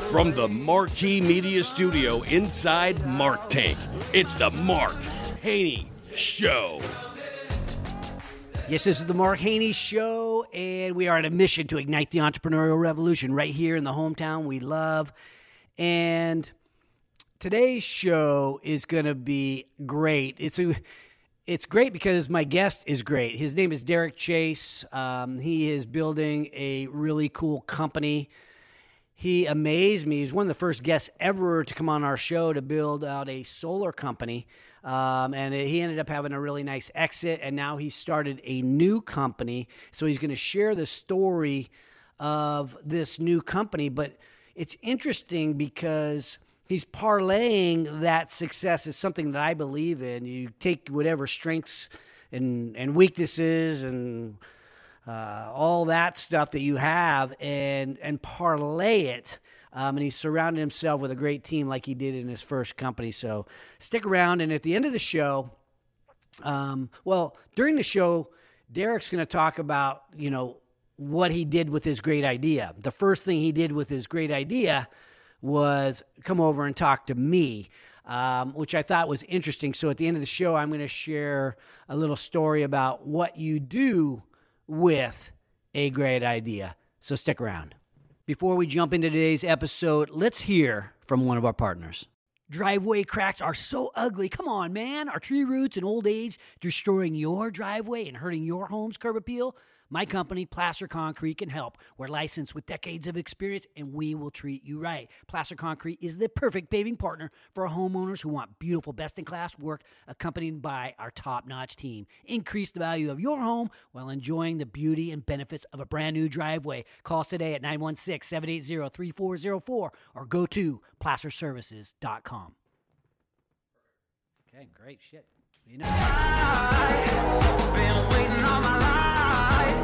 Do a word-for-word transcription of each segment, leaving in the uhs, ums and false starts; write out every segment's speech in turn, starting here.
From the Marquee Media Studio inside Mark Tank, it's the Mark Haney Show. Yes, this is the Mark Haney Show, and we are on a mission to ignite the entrepreneurial revolution right here in the hometown we love. And today's show is going to be great. It's a, it's great because my guest is great. His name is Derek Chase. Um, he is building a really cool company. He amazed me. He's one of the first guests ever to come on our show to build out a solar company. Um, and he ended up having a really nice exit, and now he started a new company. So he's going to share the story of this new company. But it's interesting because he's parlaying that success as something that I believe in. You take whatever strengths and, and weaknesses and Uh, all that stuff that you have and and parlay it. Um, and he's surrounded himself with a great team like he did in his first company. So stick around. And at the end of the show, um, well, during the show, Derek's going to talk about, you know, what he did with his great idea. The first thing he did with his great idea was come over and talk to me, um, which I thought was interesting. So at the end of the show, I'm going to share a little story about what you do with a great idea. So stick around. Before we jump into today's episode, let's hear from one of our partners. Driveway cracks are so ugly. Come on, man. Are tree roots and old age destroying your driveway and hurting your home's curb appeal? My company, Placer Concrete, can help. We're licensed with decades of experience, and we will treat you right. Placer Concrete is the perfect paving partner for homeowners who want beautiful, best-in-class work accompanied by our top-notch team. Increase the value of your home while enjoying the beauty and benefits of a brand-new driveway. Call us today at nine one six, seven eight zero, three four zero four or go to placer services dot com. Okay, great shit. You know. I've been waiting all my life.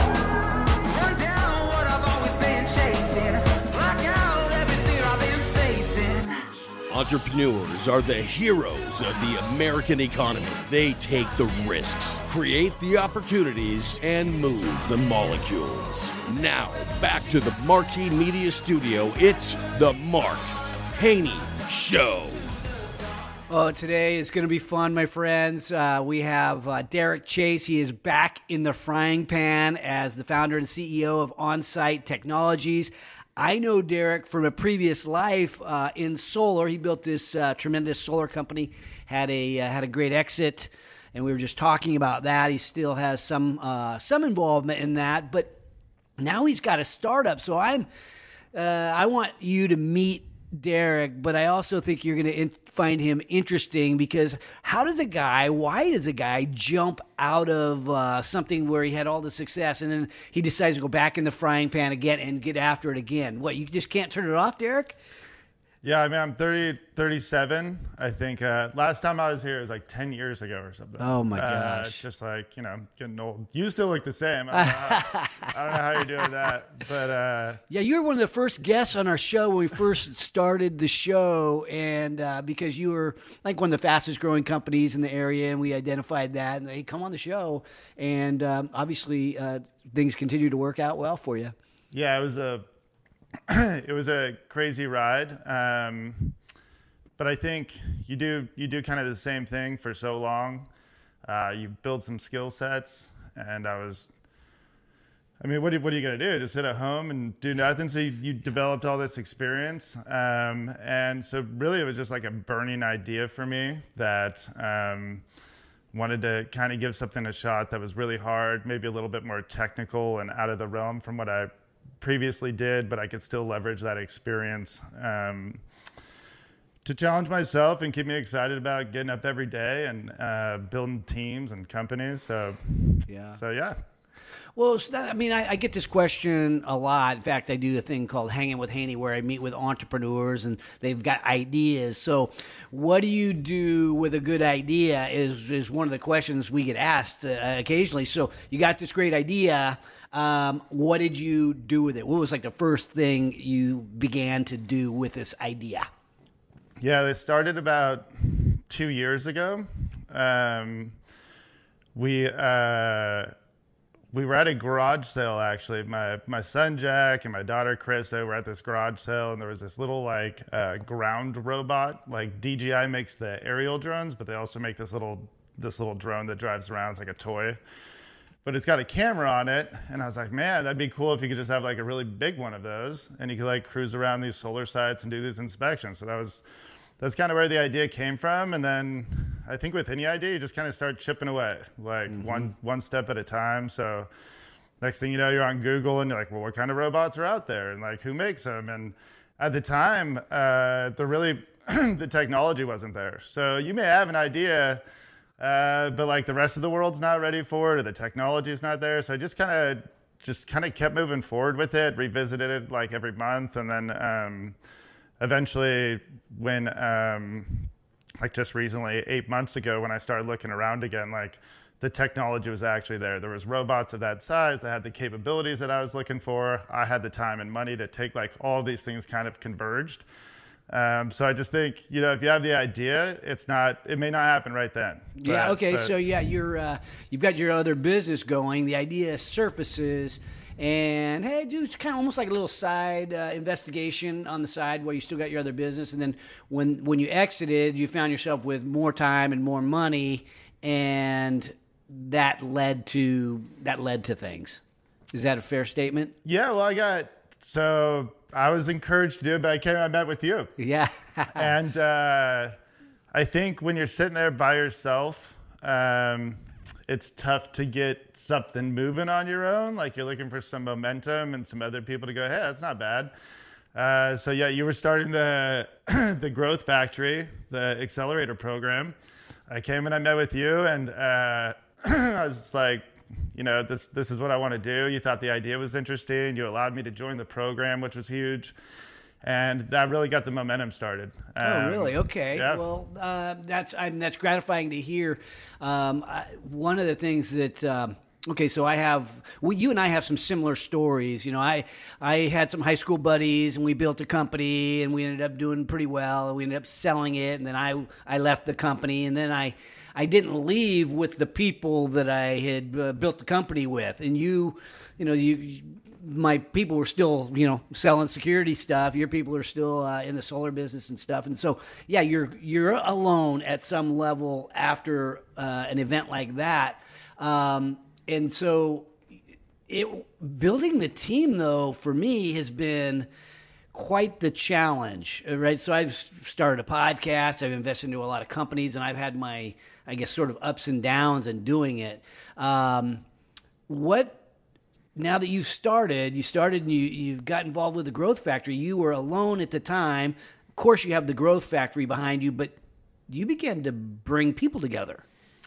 Run down what I've always been chasing. Block out every fear I've been facing. Entrepreneurs are the heroes of the American economy. They take the risks, create the opportunities, and move the molecules. Now, back to the Marquee Media Studio. It's the Mark Haney Show. Oh, today is going to be fun, my friends. Uh, we have uh, Derek Chase. He is back in the frying pan as the founder and C E O of On-Site Technologies. I know Derek from a previous life uh, in solar. He built this uh, tremendous solar company, had a uh, had a great exit, and we were just talking about that. He still has some uh, some involvement in that, but now he's got a startup. So I'm uh, I want you to meet Derek, but I also think you're going to in- find him interesting because how does a guy, why does a guy jump out of uh, something where he had all the success and then he decides to go back in the frying pan again and get after it again? What, you just can't turn it off, Derek? Yeah, I mean, I'm thirty, thirty-seven. I think uh, last time I was here was like ten years ago or something. Oh, my uh, gosh. Just like, you know, getting old. You still look the same. I don't know how, I don't know how you're doing that. But uh, yeah, you were one of the first guests on our show when we first started the show. And uh, because you were like one of the fastest growing companies in the area, and we identified that. And they come on the show. And um, obviously, uh, things continue to work out well for you. Yeah, it was a. It was a crazy ride, um, but I think you do you do kind of the same thing for so long. Uh, you build some skill sets, and I was, I mean, what are, what are you going to do? Just sit at home and do nothing? So you, you developed all this experience, um, and so really it was just like a burning idea for me that um, wanted to kind of give something a shot that was really hard, maybe a little bit more technical and out of the realm from what I previously did, but I could still leverage that experience um, to challenge myself and keep me excited about getting up every day and uh, building teams and companies. So, yeah. So yeah. Well, so that, I mean, I, I get this question a lot. In fact, I do a thing called Hanging with Haney where I meet with entrepreneurs and they've got ideas. So what do you do with a good idea is, is one of the questions we get asked uh, occasionally. So you got this great idea. Um, what did you do with it? What was like the first thing you began to do with this idea? Yeah, it started about two years ago. Um, we... Uh, we were at a garage sale, actually. My my son Jack and my daughter Chris, they were at this garage sale, and there was this little like uh, ground robot. Like D J I makes the aerial drones, but they also make this little this little drone that drives around. It's like a toy, but it's got a camera on it. And I was like, man, that'd be cool if you could just have like a really big one of those, and you could like cruise around these solar sites and do these inspections. So that was that's kind of where the idea came from. And then I think with any idea, you just kind of start chipping away, like mm-hmm. one one step at a time. So next thing you know, you're on Google and you're like, well, what kind of robots are out there? And like, who makes them? And at the time, uh, the really, the technology wasn't there. So you may have an idea, uh, but like the rest of the world's not ready for it, or the technology's not there. So I just kind of, just kind of kept moving forward with it, revisited it like every month. And then, um, eventually when, um, like just recently, eight months ago, when I started looking around again, like the technology was actually there. There was robots of that size that had the capabilities that I was looking for. I had the time and money to take like all of these things kind of converged. Um, so I just think, you know, if you have the idea, it's not, it may not happen right then. Yeah. But, okay. but, so yeah, you're, uh, you've got your other business going. The idea surfaces. And hey, do kind of almost like a little side uh, investigation on the side while you still got your other business. And then when when you exited, you found yourself with more time and more money, and that led to that led to things. Is that a fair statement? Yeah. Well, I got so I was encouraged to do it, but I came. I met with you. Yeah. and uh, I think when you're sitting there by yourself, Um, it's tough to get something moving on your own. Like you're looking for some momentum and some other people to go, hey, that's not bad. Uh, so yeah, you were starting the the Growth Factory, the accelerator program. I came and I met with you, and uh, I was just like, you know, this this is what I want to do. You thought the idea was interesting. You allowed me to join the program, which was huge. And that really got the momentum started. Um, oh, really? Okay. Yeah. Well, uh, that's I mean, that's gratifying to hear. Um, I, one of the things that um, okay, so I have well, you and I have some similar stories. You know, I I had some high school buddies, and we built a company, and we ended up doing pretty well, and we ended up selling it, and then I I left the company, and then I I didn't leave with the people that I had uh, built the company with, and you, you know, you. you my people were still, you know, selling security stuff. Your people are still uh, in the solar business and stuff. And so, yeah, you're you're alone at some level after uh, an event like that. Um, and so, it building the team though for me has been quite the challenge, right? So I've started a podcast. I've invested into a lot of companies, and I've had my, I guess, sort of ups and downs in doing it. Um, what Now that you've started, you started and you, you've got involved with the Growth Factory. You were alone at the time. Of course, you have the Growth Factory behind you, but you began to bring people together.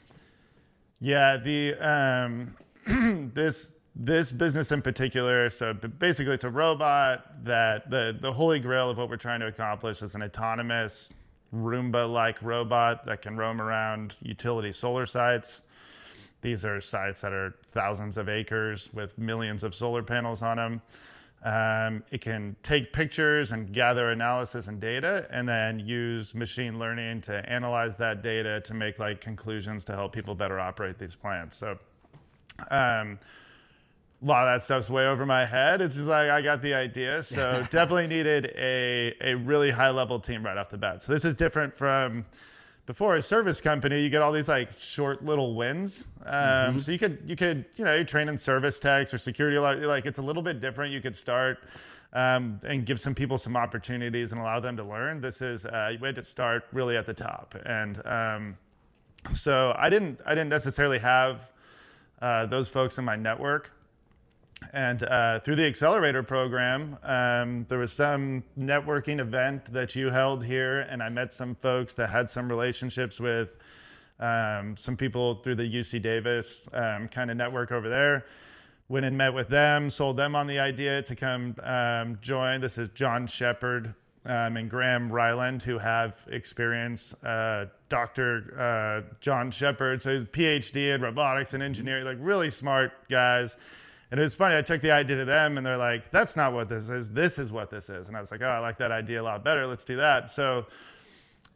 Yeah, the um, this this business in particular. So basically, it's a robot that the the holy grail of what we're trying to accomplish is an autonomous Roomba-like robot that can roam around utility solar sites. These are sites that are thousands of acres with millions of solar panels on them. Um, it can take pictures and gather analysis and data, and then use machine learning to analyze that data to make like conclusions to help people better operate these plants. So um, a lot of that stuff's way over my head. It's just like I got the idea. So definitely needed a, a really high level team right off the bat. So this is different from before a service company. You get all these like short little wins. Um, mm-hmm. So you could, you could, you know, you're training service techs or security, like it's a little bit different. You could start um, and give some people some opportunities and allow them to learn. This is, uh, you had to start really at the top. And um, so I didn't, I didn't necessarily have uh, those folks in my network. And uh, through the accelerator program, um, there was some networking event that you held here, and I met some folks that had some relationships with um, some people through the U C Davis um, kind of network over there. Went and met with them, sold them on the idea to come um, join. This is John Shepard um, and Graham Ryland, who have experience. Uh, Doctor uh, John Shepard, so he's a P H D in robotics and engineering, like really smart guys. And it was funny, I took the idea to them, and they're like, that's not what this is. This is what this is. And I was like, oh, I like that idea a lot better. Let's do that. So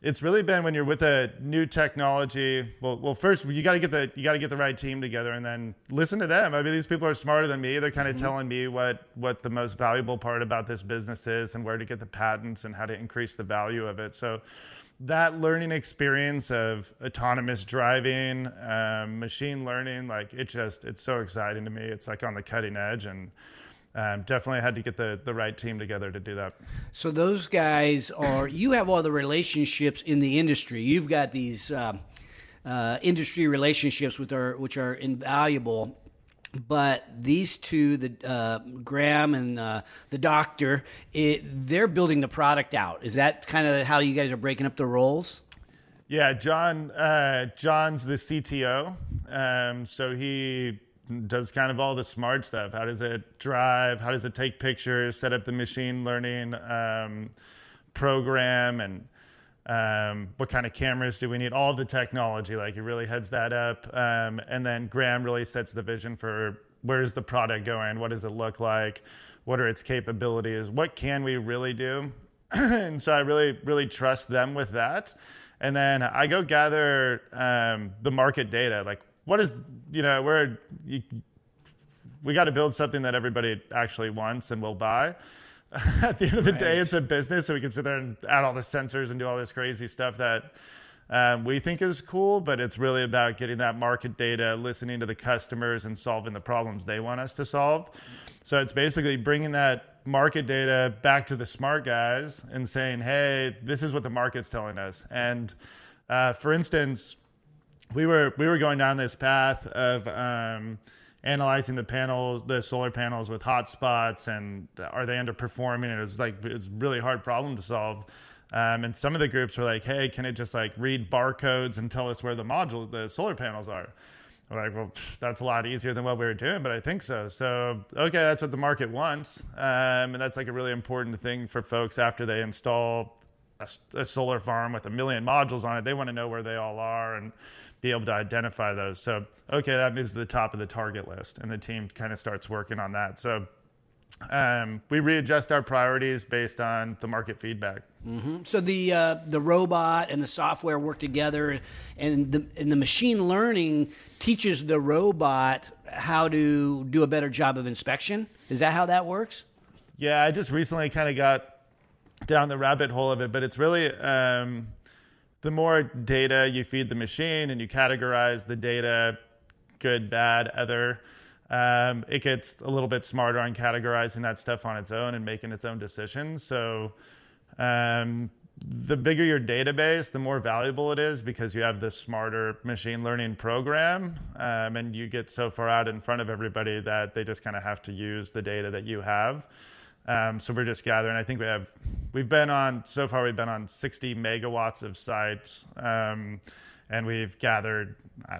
it's really been when you're with a new technology. Well, well, first you got to get the you got to get the right team together, and then listen to them. I mean, these people are smarter than me. They're kind of mm-hmm. telling me what what the most valuable part about this business is, and where to get the patents, and how to increase the value of it. So that learning experience of autonomous driving, um, machine learning, like it just it's so exciting to me. It's like on the cutting edge, and Um, definitely had to get the, the right team together to do that. So those guys are, you have all the relationships in the industry. You've got these uh, uh, industry relationships with our, which are invaluable. But these two, the uh, Graham and uh, the doctor, it, they're building the product out. Is that kind of how you guys are breaking up the roles? Yeah, John. Uh, John's the C T O, um, so he does kind of all the smart stuff. How does it drive? How does it take pictures? Set up the machine learning um, program, and um, what kind of cameras do we need? All the technology, like he really heads that up. Um, and then Graham really sets the vision for where is the product going? What does it look like? What are its capabilities? What can we really do? And so I really, really trust them with that. And then I go gather um, the market data, like what is, you know, we're, you, we got to build something that everybody actually wants and will buy. At the end of the right. day, it's a business, so we can sit there and add all the sensors and do all this crazy stuff that um, we think is cool, but it's really about getting that market data, listening to the customers, and solving the problems they want us to solve. So it's basically bringing that market data back to the smart guys and saying, hey, this is what the market's telling us. And uh, for instance, we were we were going down this path of um, analyzing the panels, the solar panels with hotspots, and are they underperforming? And it was like it's a really hard problem to solve. Um, and some of the groups were like, "Hey, can it just like read barcodes and tell us where the module, the solar panels are?" We're like, "Well, that's a lot easier than what we were doing, but I think so." So, okay, that's what the market wants, um, and that's like a really important thing for folks after they install a, a solar farm with a million modules on it. They want to know where they all are and be able to identify those. So, okay, that moves to the top of the target list, and the team kind of starts working on that. So um, we readjust our priorities based on the market feedback. Mm-hmm. So the uh, the robot and the software work together, and the and the machine learning teaches the robot how to do a better job of inspection. Is that how that works? Yeah, I just recently kind of got down the rabbit hole of it, but it's really um, the more data you feed the machine and you categorize the data, good, bad, other, um, it gets a little bit smarter on categorizing that stuff on its own and making its own decisions. So um, the bigger your database, the more valuable it is because you have this smarter machine learning program, um, and you get so far out in front of everybody that they just kind of have to use the data that you have. Um, so we're just gathering. I think we have, we've been on, so far we've been on sixty megawatts of sites, um, and we've gathered, I,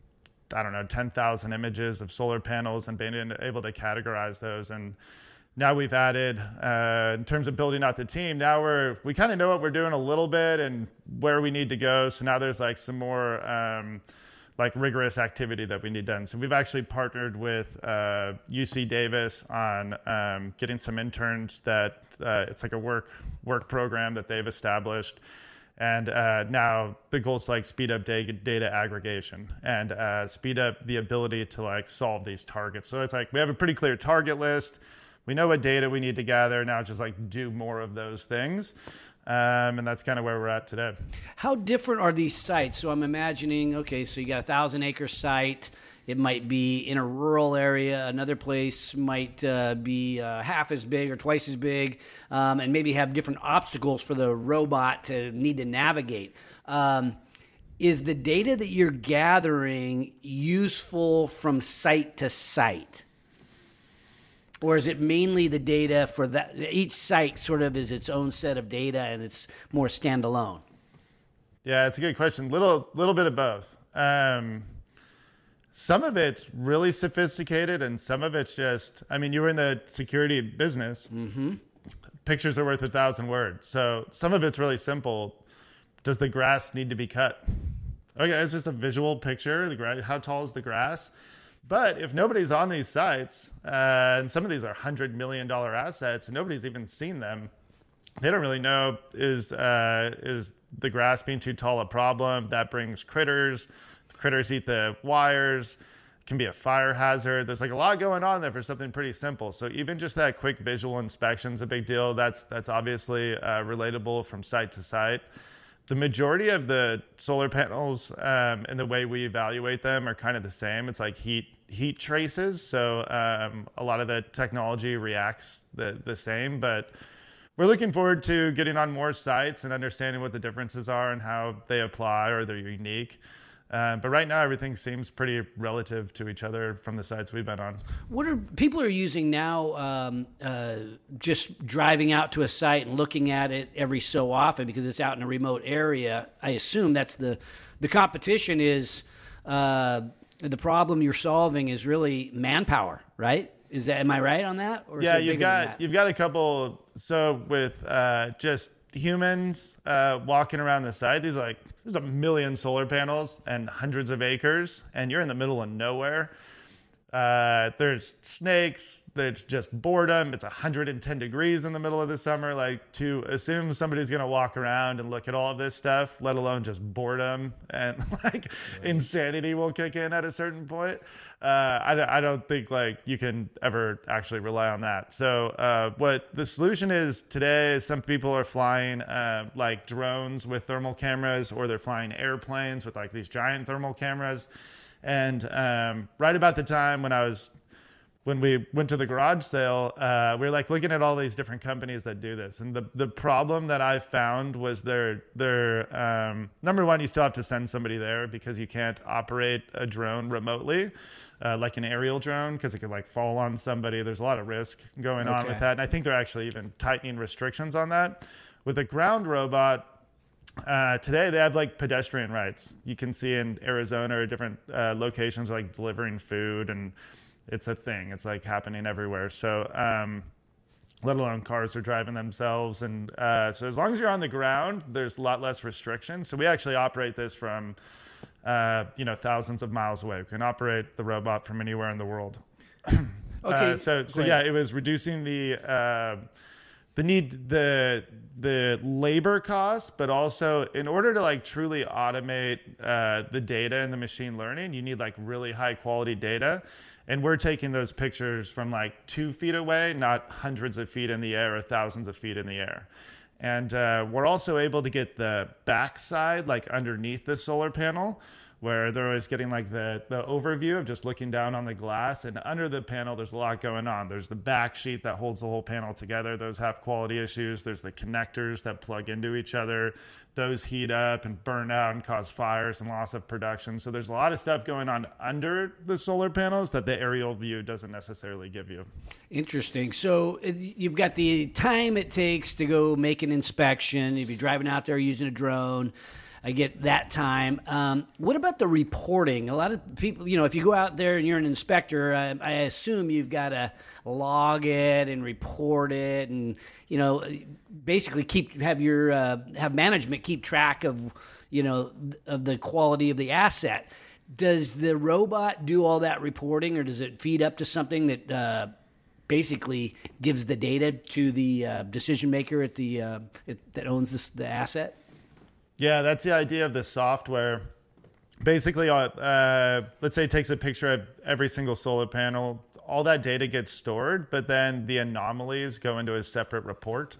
I don't know, ten thousand images of solar panels and been able to categorize those. And now we've added, uh, in terms of building out the team, now we're, we kind of know what we're doing a little bit and where we need to go. So now there's like some more, um, like rigorous activity that we need done. So we've actually partnered with uh, U C Davis on um, getting some interns that uh, it's like a work work program that they've established. And uh, now the goal is to like speed up data, data aggregation and uh, speed up the ability to like solve these targets. So it's like we have a pretty clear target list. We know what data we need to gather. Now just like do more of those things. Um, and that's kind of where we're at today. How different are these sites? So I'm imagining, okay, so you got a thousand acre site. It might be in a rural area. Another place might uh, be uh, half as big or twice as big, um, and maybe have different obstacles for the robot to need to navigate. Um, is the data that you're gathering useful from site to site? Or is it mainly the data for that? Each site sort of is its own set of data and it's more standalone? Yeah, it's a good question. Little, little bit of both. Um, some of it's really sophisticated and some of it's just, I mean, you were in the security business. Mm-hmm. Pictures are worth a thousand words. So some of it's really simple. Does the grass need to be cut? Okay, it's just a visual picture. The grass, how tall is the grass? But if nobody's on these sites, uh, and some of these are one hundred million dollars assets, and nobody's even seen them, they don't really know, is uh, is the grass being too tall a problem? That brings critters. The critters eat the wires. It can be a fire hazard. There's like a lot going on there for something pretty simple. So even just that quick visual inspection is a big deal. That's that's obviously uh, relatable from site to site. The majority of the solar panels um, and the way we evaluate them are kind of the same. It's like heat heat traces. So um, a lot of the technology reacts the, the same, but we're looking forward to getting on more sites and understanding what the differences are and how they apply or they're unique. Uh, but right now, everything seems pretty relative to each other from the sites we've been on. What are people are using now? Um, uh, just driving out to a site and looking at it every so often because it's out in a remote area. I assume that's the the competition is uh, the problem you're solving is really manpower, right? Is that am I right on that? Or yeah, is it you've bigger than got that? you've got a couple. So with uh, just humans uh, walking around the site, these like. There's a million solar panels and hundreds of acres, and you're in the middle of nowhere. Uh, there's snakes. There's just boredom. It's one hundred ten degrees in the middle of the summer. Like, to assume somebody's going to walk around and look at all of this stuff, let alone just boredom and like right. insanity will kick in at a certain point. Uh, I, I don't think like you can ever actually rely on that. So uh, what the solution is today is some people are flying uh, like drones with thermal cameras, or they're flying airplanes with like these giant thermal cameras. And um, right about the time when I was, when we went to the garage sale, uh, we were like looking at all these different companies that do this. And the, the problem that I found was they're, they're um, number one, you still have to send somebody there because you can't operate a drone remotely, uh, like an aerial drone, because it could like fall on somebody. There's a lot of risk going on Okay. with that. And I think they're actually even tightening restrictions on that. With a ground robot, Uh, today they have like pedestrian rights. You can see in Arizona or different uh, locations like delivering food, and it's a thing. It's like happening everywhere. So, um, let alone cars are driving themselves. And uh, so as long as you're on the ground, there's a lot less restrictions. So we actually operate this from, uh, you know, thousands of miles away. We can operate the robot from anywhere in the world. Okay. Uh, so, so yeah, it was reducing the, uh, the need, the, the labor costs, but also in order to like truly automate uh, the data and the machine learning, you need like really high quality data. And we're taking those pictures from like two feet away, not hundreds of feet in the air or thousands of feet in the air. And uh, we're also able to get the backside, like underneath the solar panel, where they're always getting like the, the overview of just looking down on the glass. And under the panel, there's a lot going on. There's the back sheet that holds the whole panel together. Those have quality issues. There's the connectors that plug into each other. Those heat up and burn out and cause fires and loss of production. So there's a lot of stuff going on under the solar panels that the aerial view doesn't necessarily give you. Interesting. So uh, you've got the time it takes to go make an inspection. If you're driving out there using a drone, I get that time. Um, what about the reporting? A lot of people, you know, if you go out there and you're an inspector, I, I assume you've got to log it and report it, and you know, basically keep have your uh, have management keep track of, you know, of the quality of the asset. Does the robot do all that reporting, or does it feed up to something that uh, basically gives the data to the uh, decision maker at the uh, it, that owns this, the asset? Yeah, that's the idea of the software. Basically, uh, uh, let's say it takes a picture of every single solar panel. All that data gets stored, but then the anomalies go into a separate report.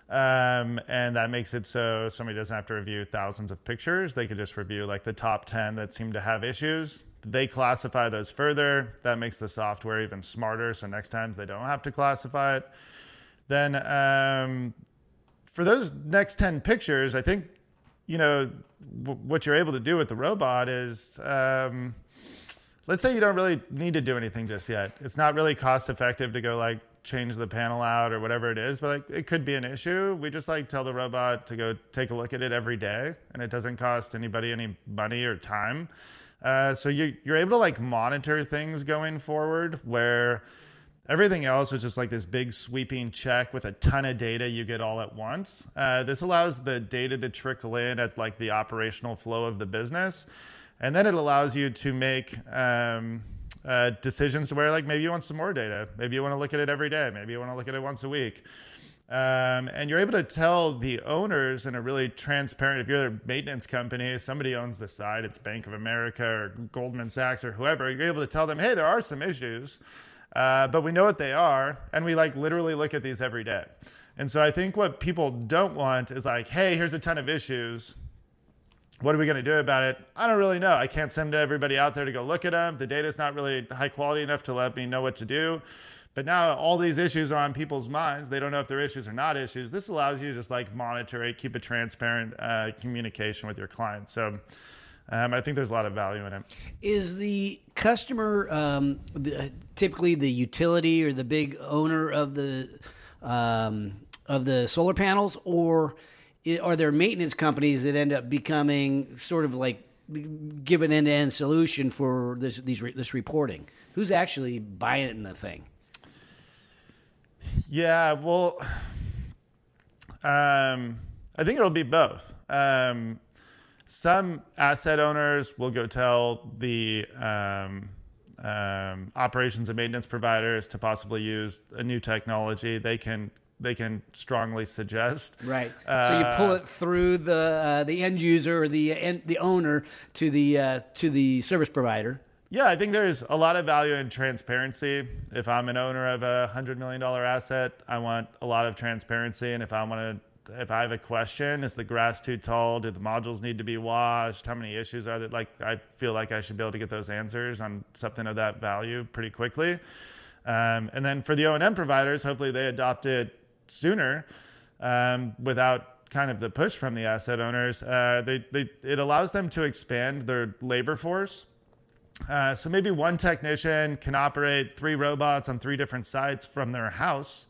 Um, and that makes it so somebody doesn't have to review thousands of pictures. They could just review like the top ten that seem to have issues. They classify those further. That makes the software even smarter. So next time they don't have to classify it. Then um, for those next ten pictures, I think, you know, w- what you're able to do with the robot is, um, let's say you don't really need to do anything just yet. It's not really cost effective to go like change the panel out or whatever it is, but like it could be an issue. We just like tell the robot to go take a look at it every day, and it doesn't cost anybody any money or time. Uh, so you, you're able to like monitor things going forward, where everything else is just like this big sweeping check with a ton of data you get all at once. Uh, this allows the data to trickle in at like the operational flow of the business. And then it allows you to make um, uh, decisions where like maybe you want some more data. Maybe you want to look at it every day. Maybe you want to look at it once a week. Um, and you're able to tell the owners in a really transparent, if you're a maintenance company, somebody owns the site, it's Bank of America or Goldman Sachs or whoever, you're able to tell them, hey, there are some issues, uh, but we know what they are. And we like literally look at these every day. And so I think what people don't want is like, hey, here's a ton of issues. What are we going to do about it? I don't really know. I can't send everybody out there to go look at them. The data is not really high quality enough to let me know what to do. But now all these issues are on people's minds. They don't know if they're issues or not issues. This allows you to just like monitor it, keep a transparent uh, communication with your clients. So um, I think there's a lot of value in it. Is the customer um, the, typically the utility or the big owner of the um, of the solar panels, or are there maintenance companies that end up becoming sort of like give an end-to-end solution for this these this reporting? Who's actually buying the thing? Yeah, well, um, I think it'll be both. Um, some asset owners will go tell the um, um, operations and maintenance providers to possibly use a new technology. They can they can strongly suggest. Right. Uh, so you pull it through the uh, the end user or the end, the owner to the uh, to the service provider. Yeah, I think there's a lot of value in transparency. If I'm an owner of a hundred million dollar asset, I want a lot of transparency. And if I want to, if I have a question, is the grass too tall? Do the modules need to be washed? How many issues are there? Like, I feel like I should be able to get those answers on something of that value pretty quickly. Um, and then for the O and M providers, hopefully they adopt it sooner um, without kind of the push from the asset owners. Uh, they, they, it allows them to expand their labor force. Uh, so maybe one technician can operate three robots on three different sites from their house.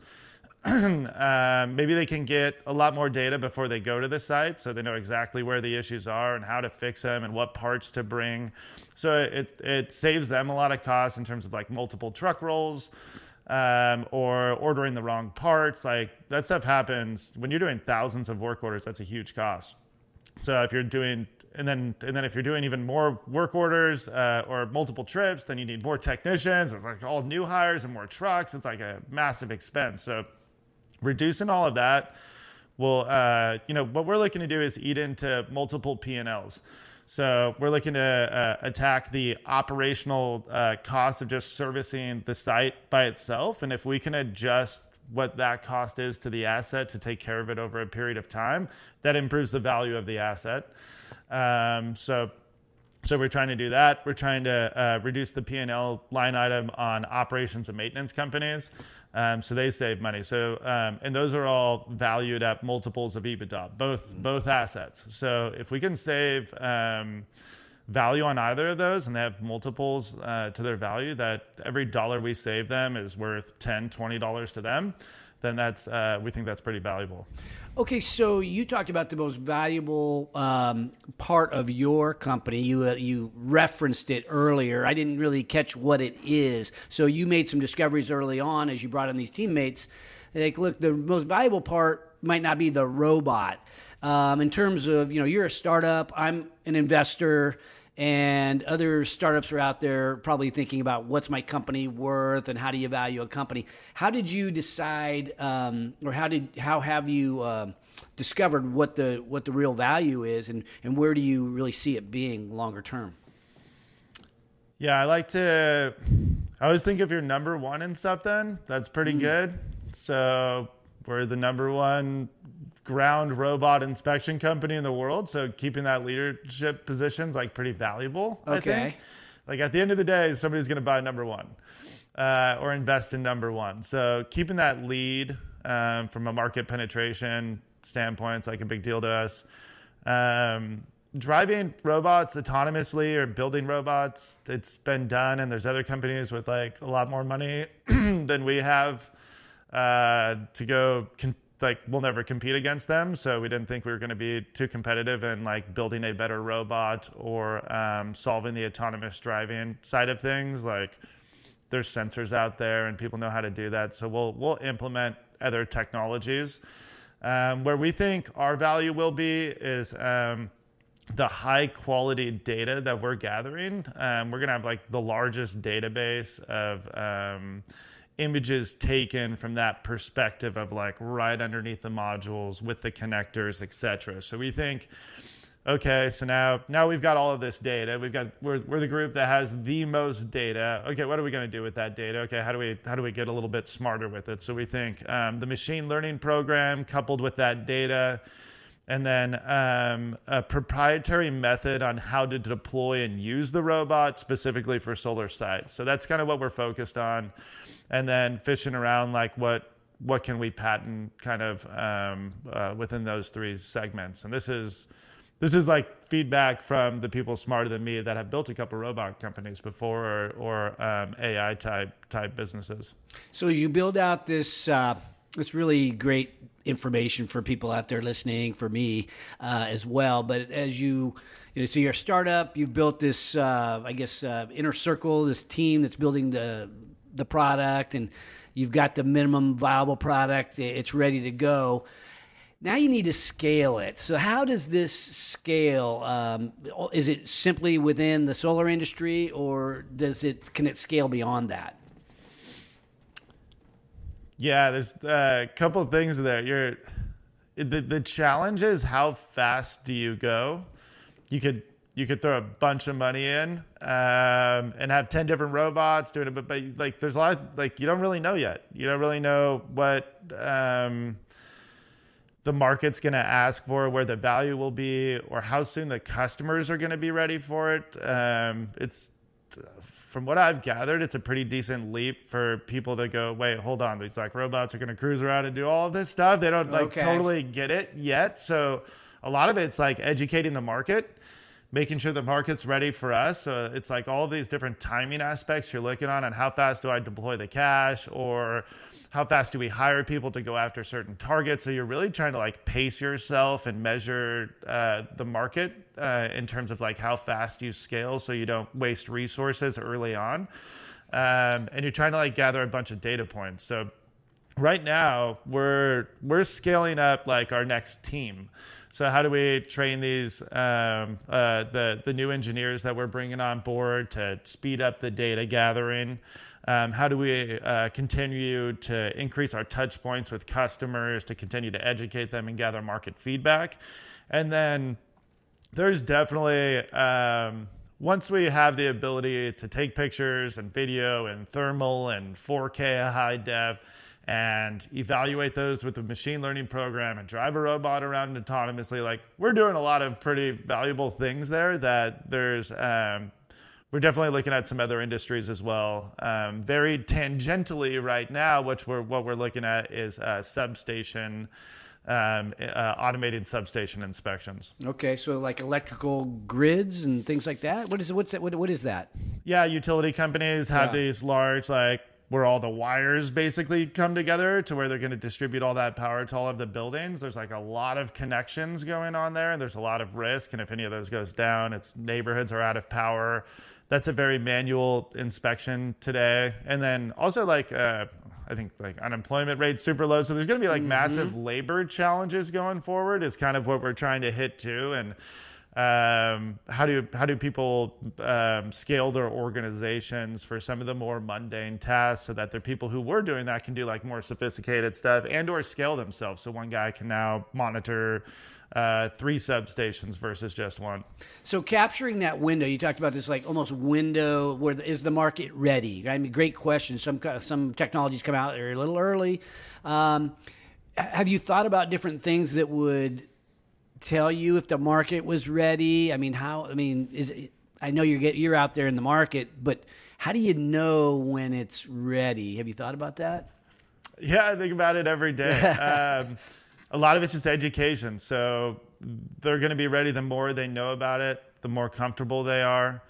uh, maybe they can get a lot more data before they go to the site, so they know exactly where the issues are and how to fix them and what parts to bring. So it it saves them a lot of costs in terms of like multiple truck rolls um, or ordering the wrong parts. Like that stuff happens when you're doing thousands of work orders. That's a huge cost. So if you're doing And then, and then if you're doing even more work orders uh, or multiple trips, then you need more technicians. It's like all new hires and more trucks. It's like a massive expense. So reducing all of that will, uh, you know, what we're looking to do is eat into multiple P and Ls. So we're looking to uh, attack the operational uh, cost of just servicing the site by itself. And if we can adjust what that cost is to the asset to take care of it over a period of time, that improves the value of the asset. Um, so, so we're trying to do that. We're trying to uh, reduce the P and L line item on operations and maintenance companies, um, so they save money. So, um, and those are all valued at multiples of EBITDA, both mm-hmm. both assets. So, if we can save um, value on either of those, and they have multiples uh, to their value, that every dollar we save them is worth ten dollars, twenty dollars to them, then that's uh, we think that's pretty valuable. Okay, so you talked about the most valuable um, part of your company. You uh, you referenced it earlier. I didn't really catch what it is. So you made some discoveries early on as you brought in these teammates. Like, look, the most valuable part might not be the robot. Um, in terms of, you know, you're a startup, I'm an investor, and other startups are out there probably thinking about what's my company worth and how do you value a company. How did you decide, um, or how did how have you uh, discovered what the what the real value is, and, and where do you really see it being longer term? Yeah, I like to. I always think if you're number one in something, that's pretty mm. good. So we're the number one ground robot inspection company in the world, so keeping that leadership position is like pretty valuable. Okay. I think, like at the end of the day, somebody's going to buy number one uh, or invest in number one. So keeping that lead um, from a market penetration standpoint is like a big deal to us. Um, driving robots autonomously or building robots, it's been done, and there's other companies with like a lot more money than we have uh, to go. Con- like we'll never compete against them. So we didn't think we were going to be too competitive in like building a better robot or um, solving the autonomous driving side of things. Like there's sensors out there and people know how to do that. So we'll, we'll implement other technologies. Um, where we think our value will be is um, the high quality data that we're gathering. Um, we're going to have like the largest database of um, images taken from that perspective of like right underneath the modules with the connectors, et cetera. So we think, okay, so now now we've got all of this data. We've got we're we're the group that has the most data. Okay, what are we going to do with that data? Okay, how do we how do we get a little bit smarter with it? So we think um, the machine learning program coupled with that data, and then um, a proprietary method on how to deploy and use the robot specifically for solar sites. So that's kind of what we're focused on, and then fishing around like what what can we patent kind of um, uh, within those three segments. And this is. This is like feedback from the people smarter than me that have built a couple robot companies before, or, or um, A I type type businesses. So as you build out this, uh, this really great information for people out there listening, for me uh, as well. But as you, you know, so you're a startup, you've built this, uh, I guess, uh, inner circle, this team that's building the the product, and you've got the minimum viable product. It's ready to go. Now you need to scale it. So how does this scale? Um, is it simply within the solar industry, or does it can it scale beyond that? Yeah, there's a couple of things there. You're the the challenge is how fast do you go? You could you could throw a bunch of money in um, and have ten different robots doing it, but, but like there's a lot of, like you don't really know yet. You don't really know what. Um, the market's going to ask for, where the value will be, or how soon the customers are going to be ready for it. Um, it's, from what I've gathered, it's a pretty decent leap for people to go, wait, hold on. It's like robots are going to cruise around and do all of this stuff. They don't like okay. totally get it yet. So a lot of it's like educating the market, making sure the market's ready for us. So it's like all of these different timing aspects you're looking on, and how fast do I deploy the cash, or how fast do we hire people to go after certain targets? So you're really trying to like pace yourself and measure uh, the market uh, in terms of like how fast you scale, so you don't waste resources early on. Um, and you're trying to like gather a bunch of data points. So right now we're we're scaling up like our next team. So how do we train these um, uh, the the new engineers that we're bringing on board to speed up the data gathering? Um, how do we uh, continue to increase our touch points with customers, to continue to educate them and gather market feedback? And then there's definitely, um, once we have the ability to take pictures and video and thermal and four K high def and evaluate those with the machine learning program and drive a robot around autonomously, like we're doing a lot of pretty valuable things there that there's, um, we're definitely looking at some other industries as well. Um, very tangentially right now, which we're, what we're looking at is uh, substation, um, uh, automated substation inspections. Okay, so like electrical grids and things like that. What is what's that? What, what is that? Yeah, utility companies have Yeah. these large, like where all the wires basically come together to where they're going to distribute all that power to all of the buildings. There's like a lot of connections going on there, and there's a lot of risk. And if any of those goes down, it's neighborhoods are out of power. That's a very manual inspection today. And then also like, uh, I think like unemployment rate's super low. So there's going to be like mm-hmm. massive labor challenges going forward is kind of what we're trying to hit too. And um, how do how do people um, scale their organizations for some of the more mundane tasks, so that the people who were doing that can do like more sophisticated stuff and or scale themselves. So one guy can now monitor uh, three substations versus just one. So capturing that window, you talked about this like almost window where the, is the market ready? I mean, great question. Some some technologies come out they're a little early. Um, have you thought about different things that would tell you if the market was ready? I mean, how? I mean, is it, I know you're get you're out there in the market, but how do you know when it's ready? Have you thought about that? Yeah, I think about it every day. um, a lot of it's just education. So they're going to be ready the more they know about it, the more comfortable they are.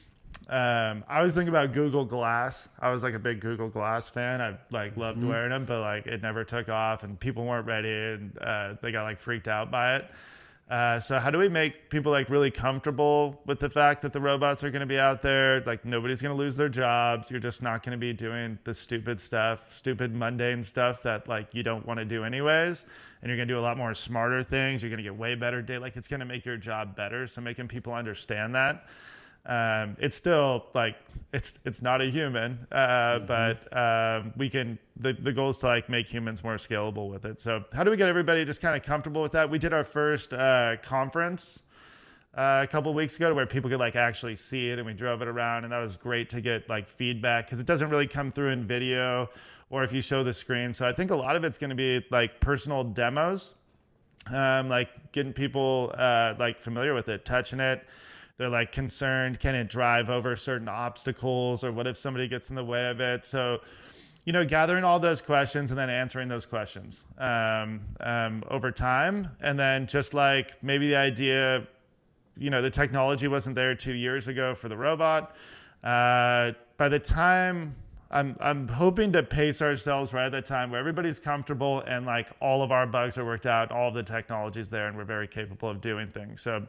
Um, I always think about Google Glass. I was like a big Google Glass fan. I like loved mm-hmm. wearing them, but like it never took off and people weren't ready and uh, they got like freaked out by it. Uh, so how do we make people like really comfortable with the fact that the robots are going to be out there? Like nobody's going to lose their jobs. You're just not going to be doing the stupid stuff, stupid mundane stuff that like you don't want to do anyways. And you're going to do a lot more smarter things. You're going to get way better data. Like it's going to make your job better. So making people understand that. Um, it's still like it's it's not a human, uh, mm-hmm. but uh, we can. The, the goal is to like make humans more scalable with it. So how do we get everybody just kind of comfortable with that? We did our first uh, conference uh, a couple of weeks ago where people could like actually see it, and we drove it around, and that was great to get like feedback because it doesn't really come through in video or if you show the screen. So I think a lot of it's going to be like personal demos, um, like getting people uh, like familiar with it, touching it. They're like concerned, can it drive over certain obstacles, or what if somebody gets in the way of it? So, you know, gathering all those questions and then answering those questions um, um, over time. And then just like maybe the idea, you know, the technology wasn't there two years ago for the robot. Uh, by the time I'm, I'm hoping to pace ourselves right at the time where everybody's comfortable and like all of our bugs are worked out, all of the technology's there, and we're very capable of doing things. So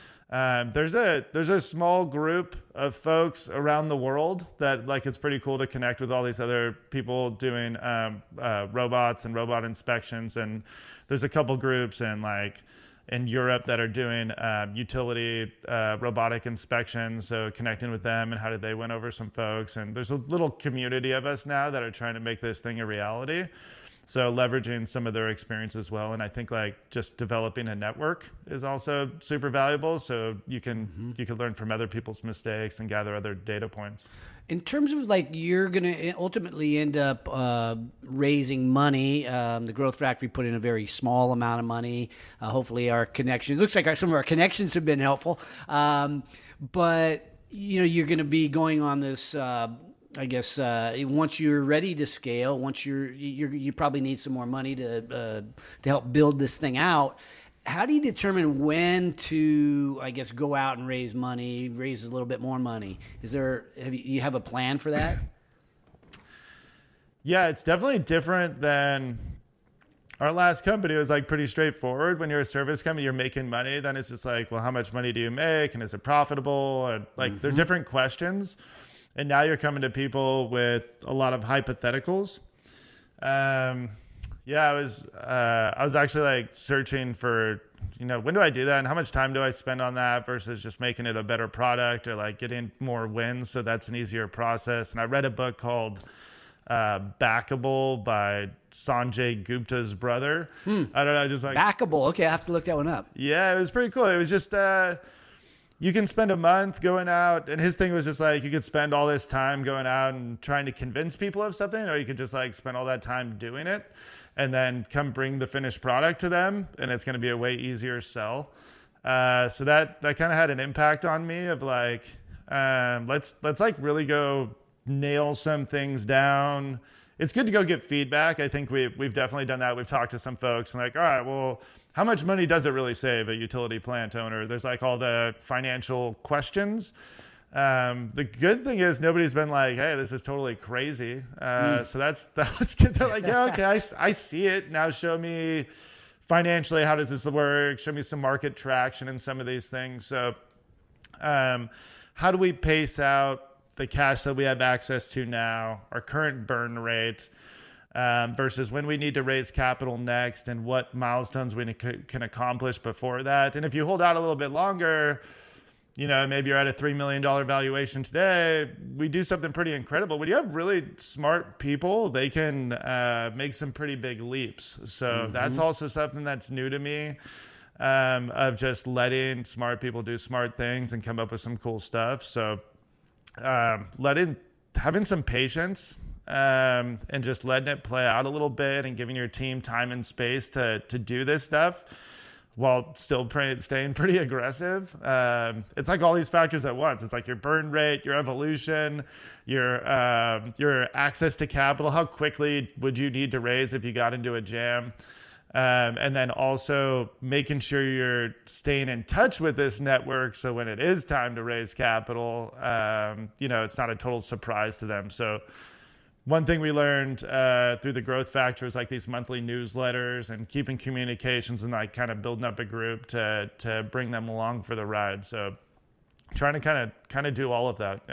Um, there's a there's a small group of folks around the world that like it's pretty cool to connect with all these other people doing um, uh, robots and robot inspections, and there's a couple groups in like in Europe that are doing uh, utility uh, robotic inspections. So connecting with them and how did they win over some folks, and there's a little community of us now that are trying to make this thing a reality. So leveraging some of their experience as well. And I think like just developing a network is also super valuable. So you can mm-hmm. you can learn from other people's mistakes and gather other data points. In terms of like you're going to ultimately end up uh, raising money. Um, the Growth Factory put in a very small amount of money. Uh, hopefully our connections, looks like our, some of our connections have been helpful. Um, but, you know, you're going to be going on this uh I guess uh, once you're ready to scale, once you're, you're you probably need some more money to uh, to help build this thing out. How do you determine when to, I guess, go out and raise money, raise a little bit more money? Is there have you, you have a plan for that? Yeah, it's definitely different than our last company. It was like pretty straightforward. When you're a service company, you're making money. Then it's just like, well, how much money do you make, and is it profitable? And like, mm-hmm. they're different questions. And now you're coming to people with a lot of hypotheticals. Um, yeah, I was uh, I was actually like searching for, you know, when do I do that and how much time do I spend on that versus just making it a better product or like getting more wins. So that's an easier process. And I read a book called uh, Backable by Sanjay Gupta's brother. Hmm. I don't know, just like Backable. Okay, I have to look that one up. Yeah, it was pretty cool. It was just. Uh, You can spend a month going out, and his thing was just like you could spend all this time going out and trying to convince people of something, or you could just like spend all that time doing it and then come bring the finished product to them, and it's going to be a way easier sell. Uh, so that that kind of had an impact on me of like, um, let's let's like really go nail some things down. It's good to go get feedback. I think we we've definitely done that. We've talked to some folks and like, all right, well, how much money does it really save a utility plant owner? There's like all the financial questions. Um, the good thing is nobody's been like, hey, this is totally crazy. Uh, mm. So that's, that's good. They're like, yeah, okay, I, I see it. Now show me financially, how does this work? Show me some market traction in some of these things. So um, how do we pace out the cash that we have access to now, our current burn rate, Um, versus when we need to raise capital next and what milestones we can accomplish before that. And if you hold out a little bit longer, you know, maybe you're at a three million dollars valuation today, we do something pretty incredible. When you have really smart people, they can uh, make some pretty big leaps. So mm-hmm. that's also something that's new to me, um, of just letting smart people do smart things and come up with some cool stuff. So um, letting, having some patience, Um, and just letting it play out a little bit and giving your team time and space to to do this stuff while still pre- staying pretty aggressive. Um, it's like all these factors at once. It's like your burn rate, your evolution, your um, your access to capital. How quickly would you need to raise if you got into a jam? Um, and then also making sure you're staying in touch with this network so when it is time to raise capital, um, you know, it's not a total surprise to them. So one thing we learned uh, through the Growth Factor is like these monthly newsletters and keeping communications and like kind of building up a group to to bring them along for the ride. So trying to kind of kind of do all of that. Um,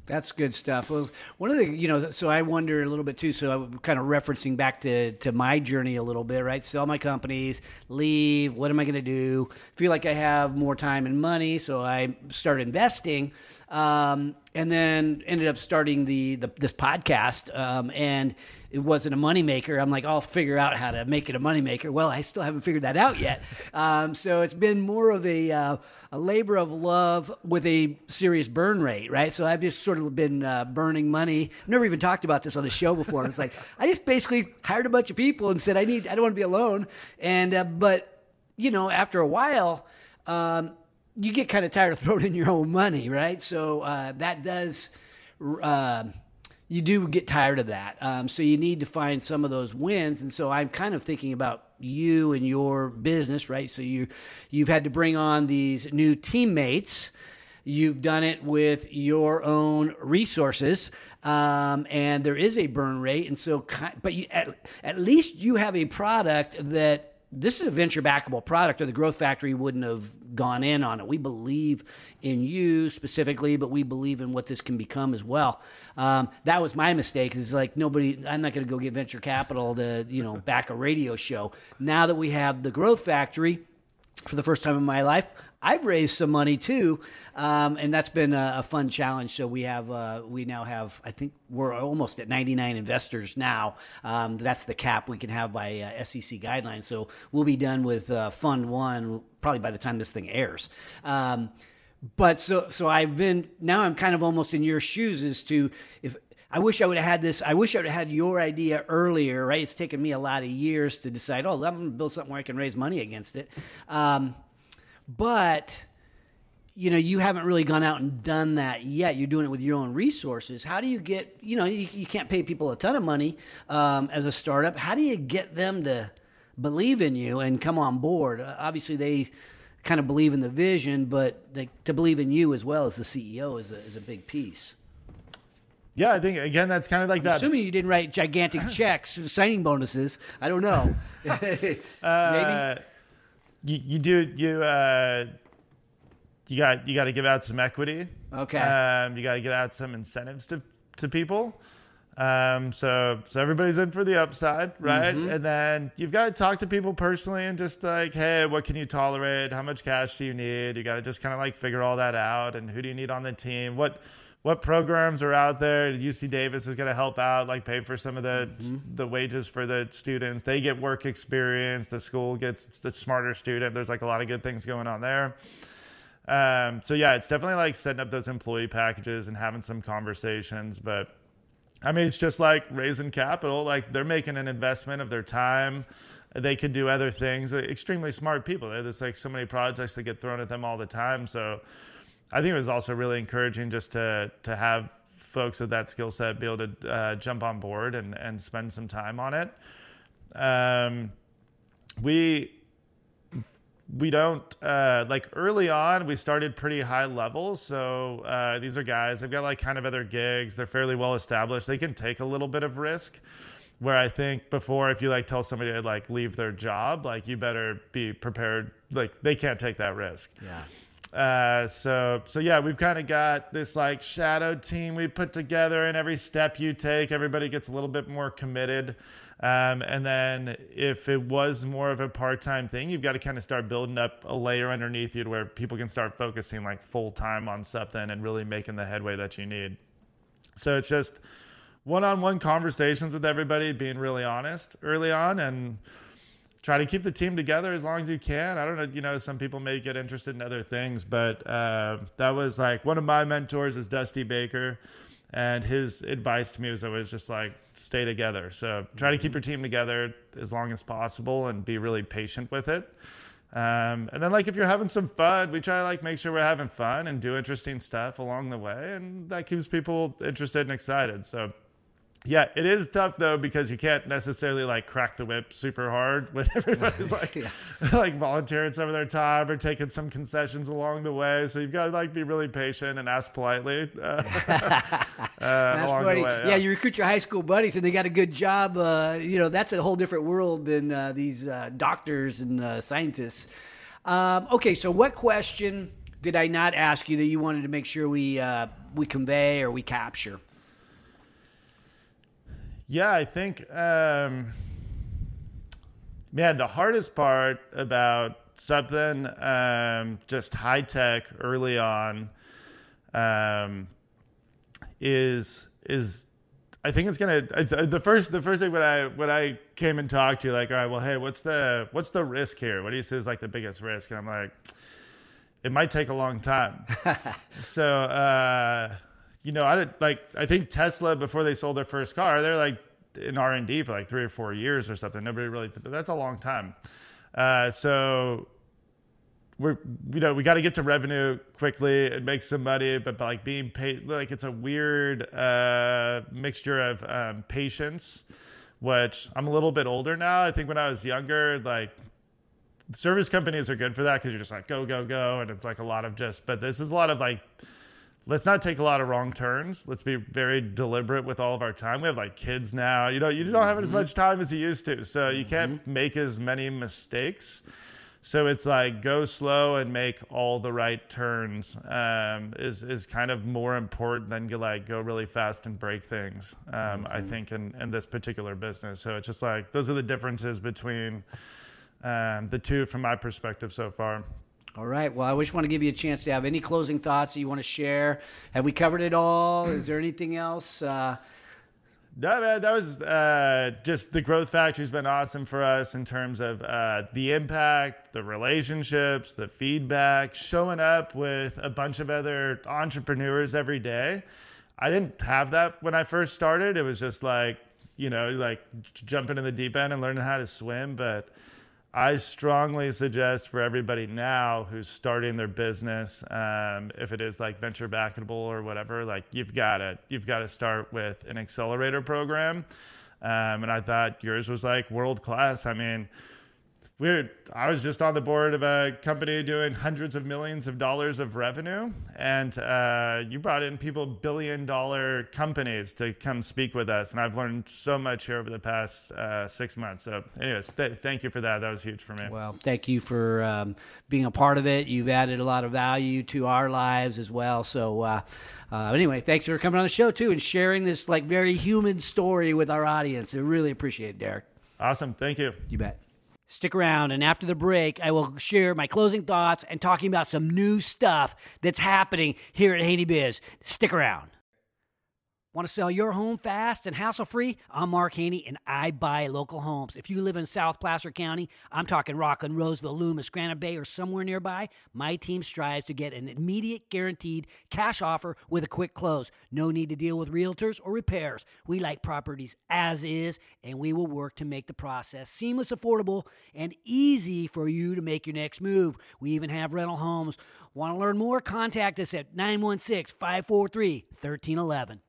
That's good stuff. Well, one of the, you know, so I wonder a little bit too. So I'm kind of referencing back to, to my journey a little bit, right? Sell my companies, leave. What am I going to do? Feel like I have more time and money. So I started investing, um, and then ended up starting the, the this podcast. Um, and it wasn't a moneymaker. I'm like, I'll figure out how to make it a moneymaker. Well, I still haven't figured that out yet. Um, so it's been more of a, uh, a labor of love with a serious burn rate, right? So I've just sort of been uh, burning money. I've never even talked about this on the show before. It's like, I just basically hired a bunch of people and said, I need, I don't want to be alone. And, uh, but, you know, after a while, um, you get kind of tired of throwing in your own money, right? So uh, that does, uh, you do get tired of that. Um, so you need to find some of those wins. And so I'm kind of thinking about you and your business, right? So you, you've had to bring on these new teammates. You've done it with your own resources, um, and there is a burn rate. And so, but you, at, at least you have a product that, this is a venture backable product, or the Growth Factory wouldn't have gone in on it. We believe in you specifically, but we believe in what this can become as well. Um, that was my mistake. Is like nobody, I'm not going to go get venture capital to, you know, back a radio show. Now that we have the Growth Factory, for the first time in my life, I've raised some money too, um, and that's been a, a fun challenge. So we have, uh, we now have, I think we're almost at ninety-nine investors now. Um, that's the cap we can have by uh, S E C guidelines. So we'll be done with uh, Fund One probably by the time this thing airs. Um, but so, so I've been, now I'm kind of almost in your shoes as to if. I wish I would have had this. I wish I would have had your idea earlier, right? It's taken me a lot of years to decide, oh, I'm going to build something where I can raise money against it. Um, but, you know, you haven't really gone out and done that yet. You're doing it with your own resources. How do you get, you know, you, you can't pay people a ton of money um, as a startup. How do you get them to believe in you and come on board? Uh, obviously, they kind of believe in the vision, but they, to believe in you as well as the C E O is a, is a big piece. Yeah, I think, again, that's kind of like I'm that. Assuming you didn't write gigantic checks, signing bonuses. I don't know. uh, Maybe? You, you do, you, uh, you got, you got to give out some equity. Okay. Um, you got to get out some incentives to, to people. Um, so, so everybody's in for the upside, right? Mm-hmm. And then you've got to talk to people personally and just like, hey, what can you tolerate? How much cash do you need? You got to just kind of like figure all that out. And who do you need on the team? What, What programs are out there? U C Davis is going to help out, like pay for some of the mm-hmm. the wages for the students. They get work experience. The school gets the smarter student. There's like a lot of good things going on there. Um, so yeah, it's definitely like setting up those employee packages and having some conversations. But I mean, it's just like raising capital. Like they're making an investment of their time. They could do other things. They're extremely smart people. There's like so many projects that get thrown at them all the time. So I think it was also really encouraging just to to have folks with that skill set be able to uh, jump on board and, and spend some time on it. Um, we we don't uh, like early on we started pretty high level. So uh, these are guys, they've got like kind of other gigs. They're fairly well established. They can take a little bit of risk. Where I think before, if you like tell somebody to like leave their job, like you better be prepared. Like they can't take that risk. Yeah. Uh, so, so yeah, we've kind of got this like shadow team we put together, and every step you take, everybody gets a little bit more committed. Um, and then if it was more of a part-time thing, you've got to kind of start building up a layer underneath you to where people can start focusing like full time on something and really making the headway that you need. So it's just one-on-one conversations with everybody, being really honest early on, and try to keep the team together as long as you can. I don't know, you know, some people may get interested in other things, but uh, that was like one of my mentors is Dusty Baker, and his advice to me was always just like, stay together. So try to keep your team together as long as possible and be really patient with it. Um, and then like if you're having some fun, we try to like make sure we're having fun and do interesting stuff along the way, and that keeps people interested and excited. So yeah, it is tough though, because you can't necessarily like crack the whip super hard when everybody's like yeah. like volunteering some of their time or taking some concessions along the way. So you've got to like be really patient and ask politely uh, uh, along funny. the way. Yeah. yeah, you recruit your high school buddies and they got a good job. Uh, you know, that's a whole different world than uh, these uh, doctors and uh, scientists. Um, okay, so what question did I not ask you that you wanted to make sure we uh, we convey or we capture? Yeah, I think, um, man, the hardest part about something um, just high tech early on um, is is I think it's gonna the first the first thing when I when I came and talked to you, like, all right, well, hey, what's the what's the risk here? What do you say is like the biggest risk? And I'm like, it might take a long time. so uh, you know, I did, like I think Tesla, before they sold their first car, they're like in R and D for like three or four years or something. Nobody really, that's a long time. Uh, so we're, you know, we got to get to revenue quickly and make some money, but like being paid, like it's a weird uh, mixture of um, patience, which I'm a little bit older now. I think when I was younger, like service companies are good for that because you're just like, go, go, go. And it's like a lot of just, but this is a lot of like, let's not take a lot of wrong turns. Let's be very deliberate with all of our time. We have like kids now, you know, you don't have as much time as you used to. So you can't make as many mistakes. So it's like go slow and make all the right turns um, is is kind of more important than you like go really fast and break things, um, mm-hmm. I think, in, in this particular business. So it's just like those are the differences between um, the two from my perspective so far. All right. Well, I just want to give you a chance to have any closing thoughts that you want to share. Have we covered it all? Is there anything else? Uh, No, man, that was uh, just the growth factory has been awesome for us in terms of uh, the impact, the relationships, the feedback, showing up with a bunch of other entrepreneurs every day. I didn't have that when I first started. It was just like, you know, like jumping in the deep end and learning how to swim. But I strongly suggest for everybody now who's starting their business, um, if it is like venture backable or whatever, like you've got to you've got to start with an accelerator program. Um, and I thought yours was like world class. I mean, we're I was just on the board of a company doing hundreds of millions of dollars of revenue, and uh, you brought in people, billion dollar companies to come speak with us. And I've learned so much here over the past uh, six months. So anyways, th- thank you for that. That was huge for me. Well, thank you for um, being a part of it. You've added a lot of value to our lives as well. So uh, uh, anyway, thanks for coming on the show too and sharing this like very human story with our audience. I really appreciate it, Derek. Awesome. Thank you. You bet. Stick around, and after the break, I will share my closing thoughts and talking about some new stuff that's happening here at Haney Biz. Stick around. Want to sell your home fast and hassle-free? I'm Mark Haney, and I buy local homes. If you live in South Placer County, I'm talking Rockland, Roseville, Loomis, Granite Bay, or somewhere nearby, my team strives to get an immediate guaranteed cash offer with a quick close. No need to deal with realtors or repairs. We like properties as is, and we will work to make the process seamless, affordable, and easy for you to make your next move. We even have rental homes. Want to learn more? Contact us at nine one six, five four three, one three one one.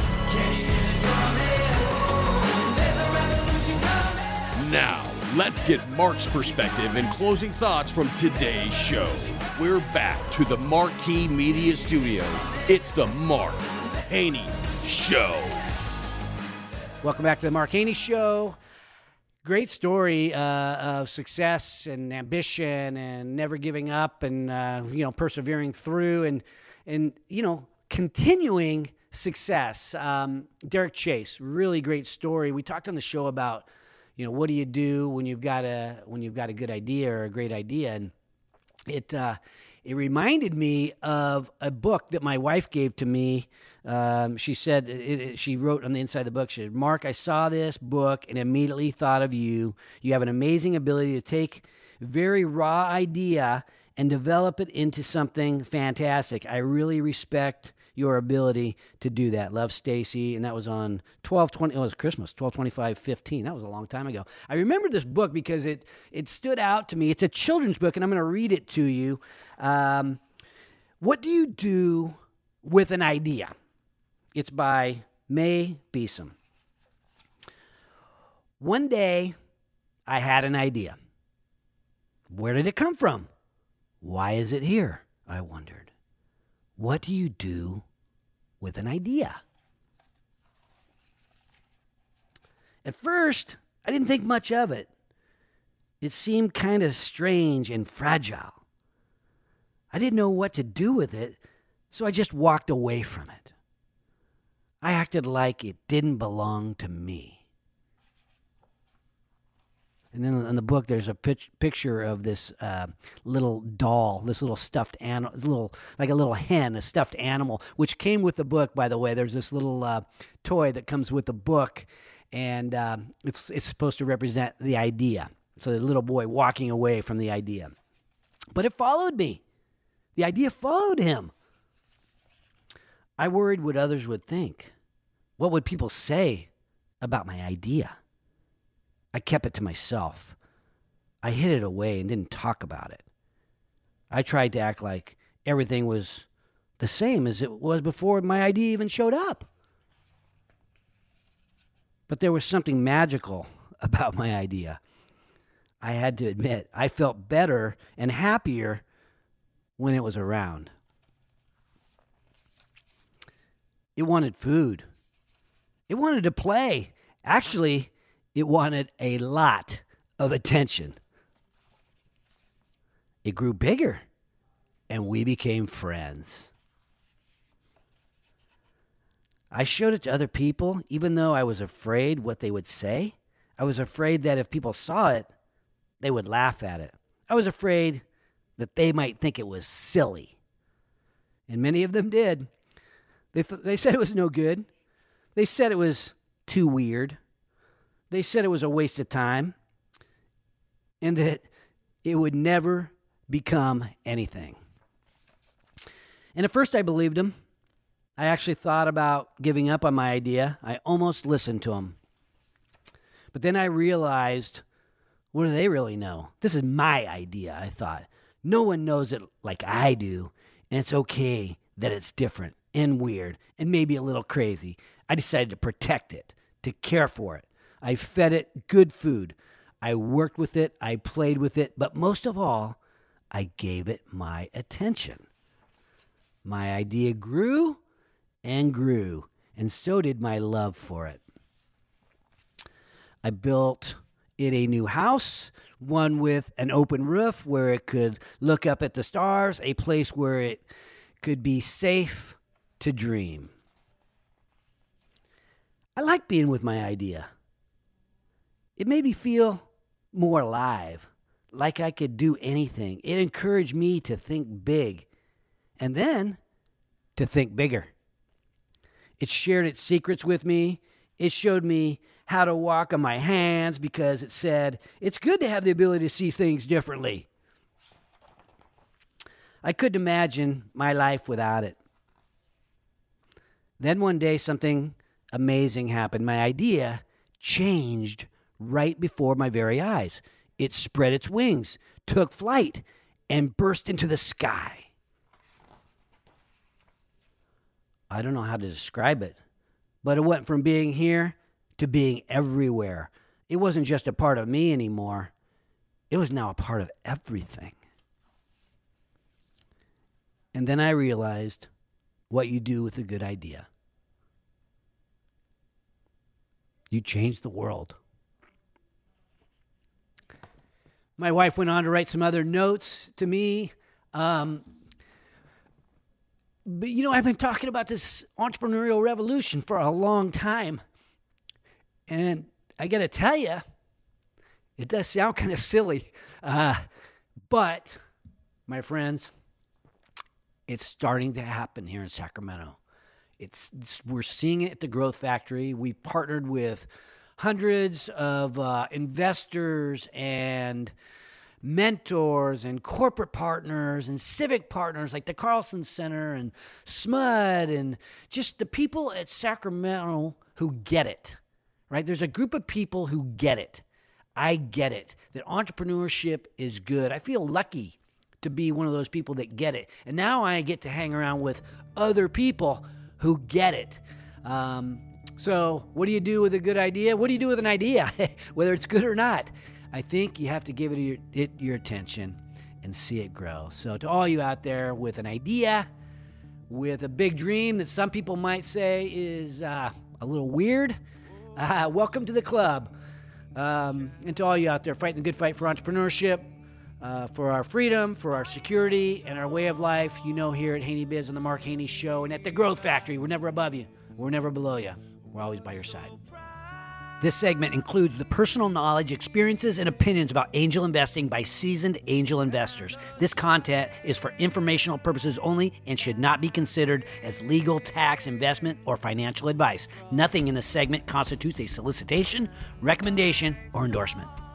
Now, let's get Mark's perspective and closing thoughts from today's show. We're back to the Marquee Media Studio. It's the Mark Haney Show. Welcome back to the Mark Haney Show. Great story uh, of success and ambition and never giving up and, uh, you know, persevering through and, and you know, continuing success. Um, Derek Chase, really great story. We talked on the show about, you know, what do you do when you've got a when you've got a good idea or a great idea, and it uh, it reminded me of a book that my wife gave to me. Um, she said it, it, she wrote on the inside of the book. She said, "Mark, I saw this book and immediately thought of you. You have an amazing ability to take a very raw idea and develop it into something fantastic. I really respect your ability to do that. Love, Stacy." And that was on twelve twenty. Oh, it was Christmas, twelve twenty-five fifteen. That was a long time ago. I remember this book because it it stood out to me. It's a children's book, and I'm going to read it to you. Um, what do you do with an idea? It's by May Beeson. One day, I had an idea. Where did it come from? Why is it here? I wondered. What do you do with an idea? At first, I didn't think much of it. It seemed kind of strange and fragile. I didn't know what to do with it, so I just walked away from it. I acted like it didn't belong to me. And then in the book, there's a pitch, picture of this uh, little doll, this little stuffed animal, little like a little hen, a stuffed animal, which came with the book, by the way. There's this little uh, toy that comes with the book, and uh, it's it's supposed to represent the idea. So the little boy walking away from the idea. But it followed me. The idea followed him. I worried what others would think. What would people say about my idea? I kept it to myself. I hid it away and didn't talk about it. I tried to act like everything was the same as it was before my idea even showed up. But there was something magical about my idea. I had to admit, I felt better and happier when it was around. It wanted food. It wanted to play. Actually, it wanted a lot of attention. It grew bigger, and we became friends. I showed it to other people, even though I was afraid what they would say. I was afraid that if people saw it, they would laugh at it. I was afraid that they might think it was silly. And many of them did. They, th- they said it was no good. They said it was too weird. They said it was a waste of time. And that it would never become anything. And at first I believed them. I actually thought about giving up on my idea. I almost listened to them. But then I realized, what do they really know? This is my idea, I thought. No one knows it like I do, and it's okay that it's different and weird and maybe a little crazy. I decided to protect it, to care for it. I fed it good food. I worked with it. I played with it. But most of all, I gave it my attention. My idea grew and grew, and so did my love for it. I built it a new house, one with an open roof where it could look up at the stars, a place where it could be safe to dream. I like being with my idea. It made me feel more alive, like I could do anything. It encouraged me to think big, and then to think bigger. It shared its secrets with me. It showed me how to walk on my hands because it said, it's good to have the ability to see things differently. I couldn't imagine my life without it. Then one day something amazing happened. My idea changed right before my very eyes. It spread its wings, took flight, and burst into the sky. I don't know how to describe it, but it went from being here to being everywhere. It wasn't just a part of me anymore. It was now a part of everything. And then I realized what you do with a good idea. You change the world. My wife went on to write some other notes to me. Um, but, you know, I've been talking about this entrepreneurial revolution for a long time. And I got to tell you, it does sound kind of silly. Uh, but, my friends, it's starting to happen here in Sacramento. It's, it's we're seeing it at the Growth Factory. We've partnered with hundreds of uh, investors and mentors and corporate partners and civic partners like the Carlson Center and S M U D and just the people at Sacramento who get it, right? There's a group of people who get it. I get it, that entrepreneurship is good. I feel lucky to be one of those people that get it. And now I get to hang around with other people who get it. Um, so what do you do with a good idea? What do you do with an idea, whether it's good or not? I think you have to give it your, it your attention and see it grow. So to all you out there with an idea, with a big dream that some people might say is uh, a little weird, uh, welcome to the club. Um, and to all you out there fighting the good fight for entrepreneurship, uh, for our freedom, for our security, and our way of life. You know, here at Haney Biz on the Mark Haney Show and at the Growth Factory, we're never above you. We're never below you. We're always by your side. This segment includes the personal knowledge, experiences, and opinions about angel investing by seasoned angel investors. This content is for informational purposes only and should not be considered as legal, tax, investment, or financial advice. Nothing in this segment constitutes a solicitation, recommendation, or endorsement.